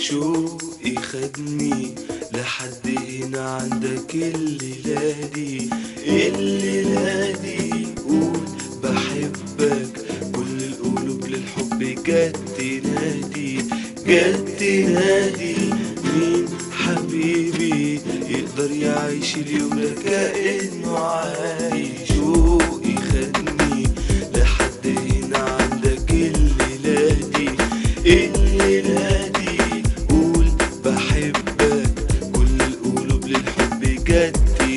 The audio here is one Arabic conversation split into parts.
شوقي خدني لحد هنا عندك الليلة دي قول بحبك، كل القلوب للحب جت تنادي مين حبيبي يقدر يعيش اليوم ده كأنه عايش. شوقي خدني لحد هنا عندك الليلة دي قول بحبك، كل القلوب للحب جت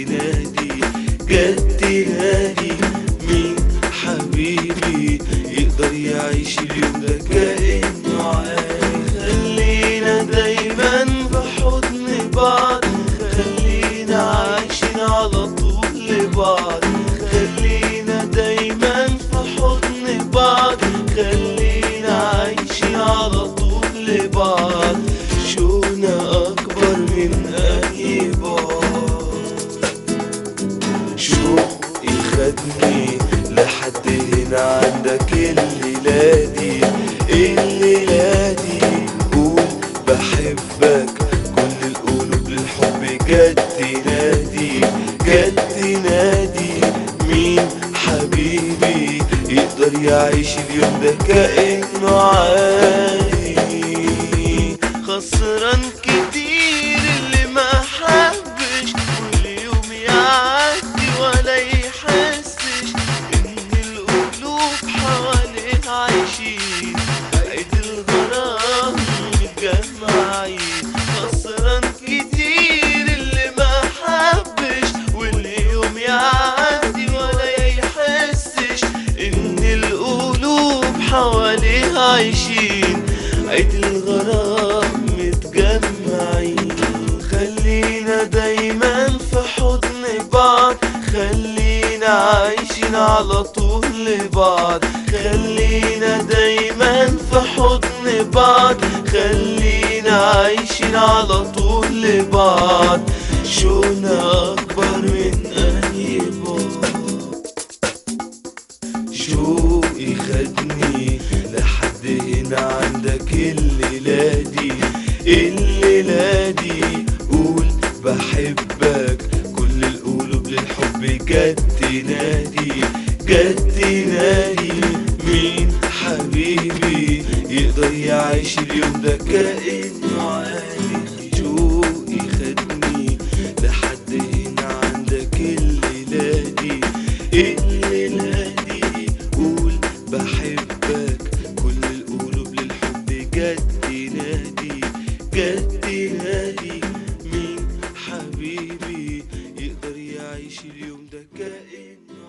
تنادي مين حبيبي يقدر يعيش اليوم ده كأنه عايش. خلينا دايما بحضن بعض، خلينا عايشين على طول لبعض، خلينا دايما في حضن بعض، خلينا عايشين على طول لبعض. شوقنا أكبر من أي بعد، شوقي خدني لحد هنا عندك الليلة دي قول بحبك، كل القلوب للحب جت تنادي مين حبيبي يقدر يعيش اليوم ده كأنه عايش. خسران كتير اللي ما حبش، واليوم يعدي ولا يحسش ان القلوب حواليه عايشين عيد الغرام متجمعين. خسران كتير اللي ما حبش، واليوم يعدي ولا يحسش ان القلوب حواليه عايشين عيد الغرام متجمعين. خلينا دايما في حضن بعض، خلينا عايشين على طول لبعض، خلينا دايما في حضن بعض، خلينا عايشين على طول لبعض. شوقنا أكبر من أي بعد، شوقي خدني لحد هنا عندك الليلة دي قول بحبك، كل القلوب للحب جت تنادي مين حبيبي يقدر يعيش اليوم ده كأنه عايش. شوقي خدني لحد هنا عندك الليلة دي قول بحبك، كل القلوب للحب جت تنادي مين حبيبي يقدر يعيش اليوم ده كأنه